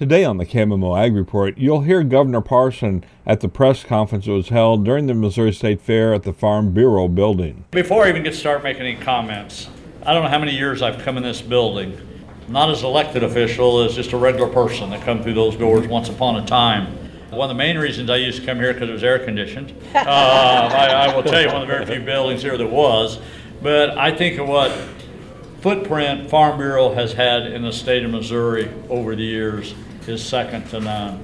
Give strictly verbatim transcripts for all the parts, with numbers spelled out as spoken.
Today on the K M M O Ag Report, you'll hear Governor Parson at the press conference that was held during the Missouri State Fair at the Farm Bureau building. Before I even get started making any comments, I don't know how many years I've come in this building, not as elected official, as just a regular person that come through those doors once upon a time. One of the main reasons I used to come here because it was air conditioned. Uh, I, I will tell you, one of the very few buildings here that was. But I think of what footprint Farm Bureau has had in the state of Missouri over the years is second to none.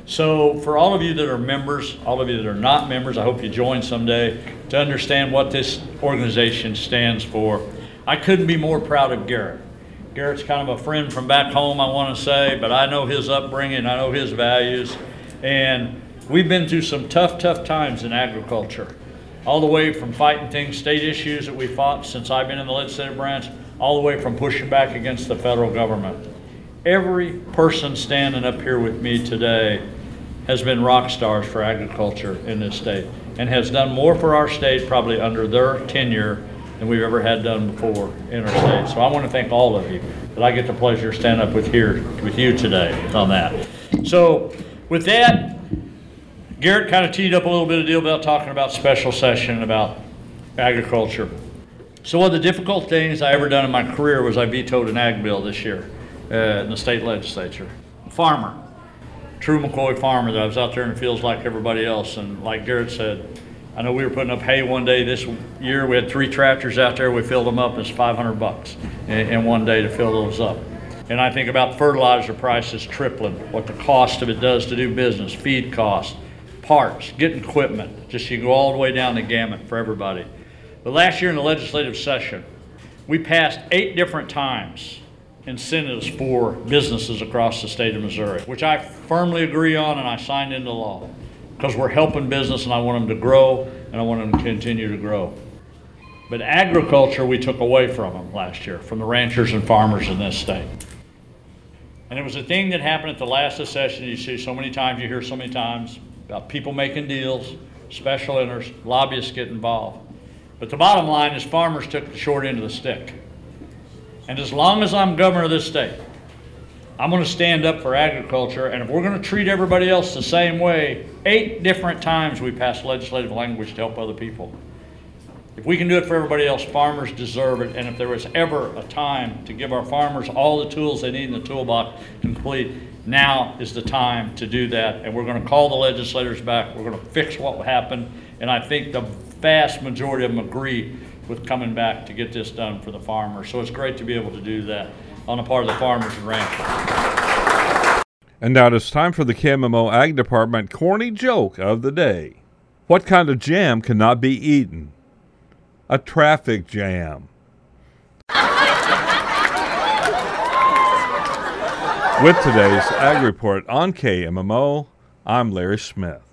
So for all of you that are members, all of you that are not members, I hope you join someday to understand what this organization stands for. I couldn't be more proud of Garrett. Garrett's kind of a friend from back home, I want to say, but I know his upbringing, I know his values, and we've been through some tough, tough times in agriculture. All the way from fighting things, state issues that we fought since I've been in the legislative branch, all the way from pushing back against the federal government. Every person standing up here with me today has been rock stars for agriculture in this state and has done more for our state probably under their tenure than we've ever had done before in our state. So I want to thank all of you that I get the pleasure to stand up with here with you today on that. So with that, Garrett kind of teed up a little bit of deal about talking about special session about agriculture. So one of the difficult things I ever done in my career was I vetoed an ag bill this year uh, in the state legislature. Farmer, true McCoy farmer, that I was out there in the fields like everybody else, and like Garrett said, I know we were putting up hay one day this year. We had three tractors out there. We filled them up. It's five hundred bucks in, in one day to fill those up. And I think about fertilizer prices tripling, what the cost of it does to do business, feed costs, parts, getting equipment. Just you go all the way down the gamut for everybody. But last year in the legislative session, we passed eight different times incentives for businesses across the state of Missouri, which I firmly agree on and I signed into law because we're helping business and I want them to grow and I want them to continue to grow. But agriculture we took away from them last year, from the ranchers and farmers in this state. And it was a thing that happened at the last session. You see so many times, you hear so many times about people making deals, special interests, lobbyists get involved. But the bottom line is farmers took the short end of the stick. And as long as I'm governor of this state, I'm going to stand up for agriculture, and if we're going to treat everybody else the same way, eight different times we passed legislative language to help other people. If we can do it for everybody else, farmers deserve it, and if there was ever a time to give our farmers all the tools they need in the toolbox to complete, now is the time to do that, and we're going to call the legislators back. We're going to fix what happened, and I think the vast majority of them agree with coming back to get this done for the farmers. So it's great to be able to do that on the part of the farmers and ranchers. And now it's time for the K M M O Ag Department corny joke of the day. What kind of jam cannot be eaten? A traffic jam. With today's Ag Report on K M M O, I'm Larry Smith.